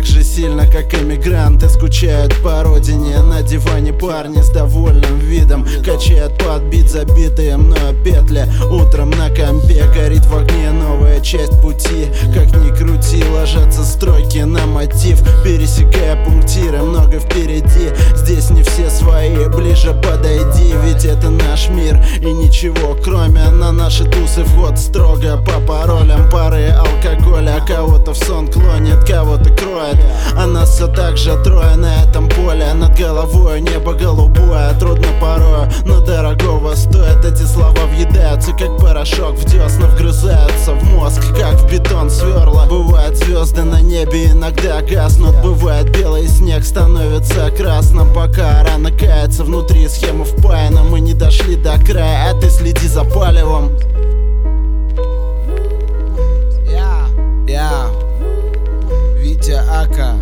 так же сильно, как иммигранты скучают по родине. На диване парни с довольным видом качают подбит забитые мною петли. Утром на компе горит в огне новая часть пути. Как ни крути, ложатся строки на мотив, пересекая пунктиры, много впереди. Здесь не все свои, ближе подойди, ведь это наш мир и ничего кроме. На наши тусы вход строго по паролям, пары алкоголя. Кого-то в сон клонит, кого-то кроет, а нас все так же трое на этом поле. Над головой небо голубое, трудно порою, но дорогого стоит. Эти слова въедаются, как порошок в десна, вгрызаются в мозг, как в бетон сверла. Бывают звезды на небе, иногда гаснут. Бывает белый снег становится красным, пока рано кается внутри схема впаяна. Мы не дошли до края, а ты следи за палевом. Витя Ака,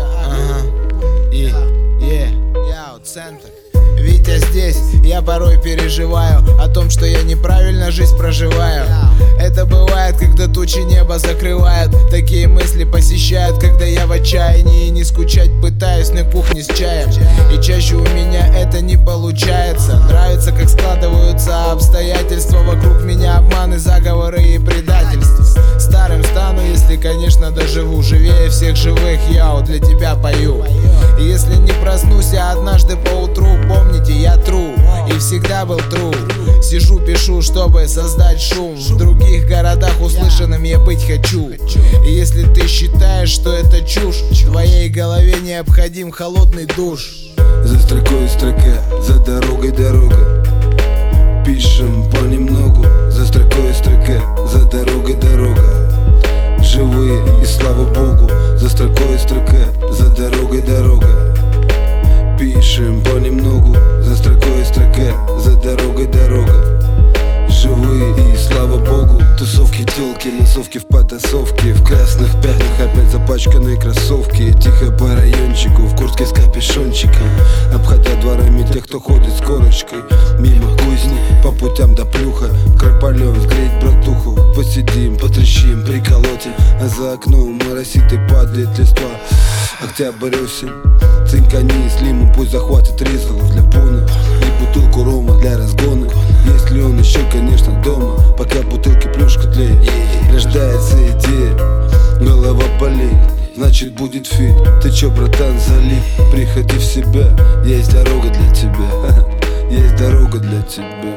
центр. Витя здесь, я порой переживаю о том, что я неправильно жизнь проживаю. Это бывает, когда тучи неба закрывают. Такие мысли посещают, когда я в отчаянии. Не скучать пытаюсь на кухне с чаем, и чаще у меня это не получается. Нравится, как складываются обстоятельства вокруг меня, обманы, заговоры и предательства. Старым стану, если, конечно, доживу. Живее всех живых, я вот для тебя пою. И если не проснусь я однажды поутру, помните, я true и всегда был true. Сижу, пишу, чтобы создать шум. В других городах услышанным я быть хочу. И если ты считаешь, что это чушь, в твоей голове необходим холодный душ. За строкой строка, за дорогой дорога. Пишем понемногу. За строкой строка, за дорогой дорога. Живые и слава Богу. За строкой строка, за дорогой дорога. Пишем понемногу. За строкой строка, за дорогой дорога. Живые и слава Богу. Тусовки, телки, массовки в потасовке. В красных пятнах опять запачканные кроссовки. Тихо по райончику, в куртке с капюшончиком. Обходя дворами тех, кто ходит с корочкой. Мимо кузни, по путям до плюха. Крополем сгреть братуху. Посидим, потрещим, приколотим. А за окном моросит и падает листва. Октябрь, осень, цинкани с лимом, пусть захватит ризалов для пуны. И бутылку рома для разгона. Если он еще, конечно, дома, пока бутылки плюшка тлеет. Рождается идея, голова болеет, значит будет фит. Ты чё, братан, залип, приходи в себя. Есть дорога для тебя, есть дорога для тебя.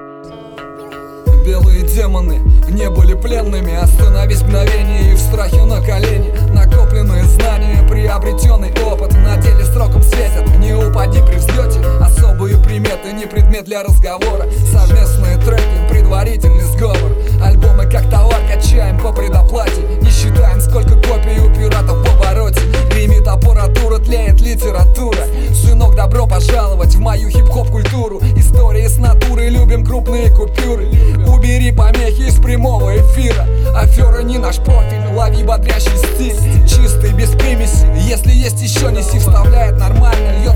Белые демоны не были пленными. Остановись мгновение и в страхе на колени. Накопленные знания, приобретенный опыт на деле сроком светят. Не упади при взлете. Особые приметы не предмет для разговора. Совместные треки, предварительный сговор. Альбомы как товар качаем по предоплате. Не считаем, сколько копий у пиратов в обороте. Гремит аппаратура, тлеет литература. Сынок, добро пожаловать в мою хип-хоп культуру. Истории с натуры, любим крупные купюры. Убери помехи из прямого эфира. Афера не наш профиль, лови бодрящий стиль. Чистый, без примеси, если есть еще неси. Вставляет нормально, льет